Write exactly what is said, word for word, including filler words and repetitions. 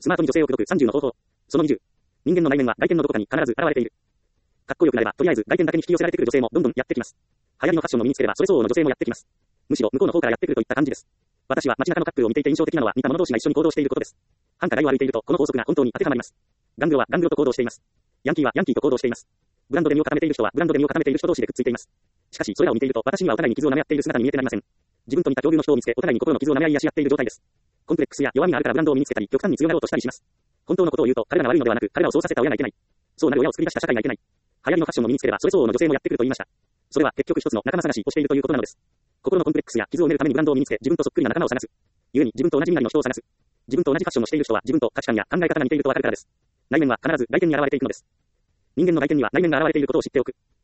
スマートに女性を口説くさんじゅうの方法。そのにじゅう。人間の内面は外見のどこかに必ず現れている。かっこよくなれば、とりあえず外見だけに引き寄せられてくる女性もどんどんやってきます。流行りのファッションを身につければ、それ相応の女性もやってきます。むしろ向こうの方からやってくるといった感じです。私は街中のカップルを見ていて印象的なのは似た者同士が一緒に行動していることです。繁華街を歩いていると、この法則が本当に当てはまります。ガングロはガングロと行動しています。ヤンキーはヤンキーと行動しています。ブランドで身を固めている人はブランドで身を固めている人同士でくっついています。しかし、それらを見ていると、私にはお互いに傷を舐め合っている姿に見えてなりません。自分と似た境遇の人を見つけ、お互いに心の傷を舐め合いやし合っている状態です。コンプレックスや弱みがあるからブランドを身につけたり、極端に強がろうとしたりします。本当のことを言うと、彼らが悪いのではなく、彼らをそうさせた親がいけない。そうなる親を作り出した社会がいけない。流行りのファッションを身につければ、それ相応の女性もやってくると言いました。それは結局一つの仲間探しをしているということなのです。心のコンプレックスや傷を埋めるためにブランドを身につけ、自分とそっくりな仲間を探す。故に自分と同じ身なりの人を探す。自分と同じファッションをしている人は自分と価値観や考え方が似ているとわかるからです。内面は必ず外見に現れていくのです。人間の外見には内面が現れていることを知っておく。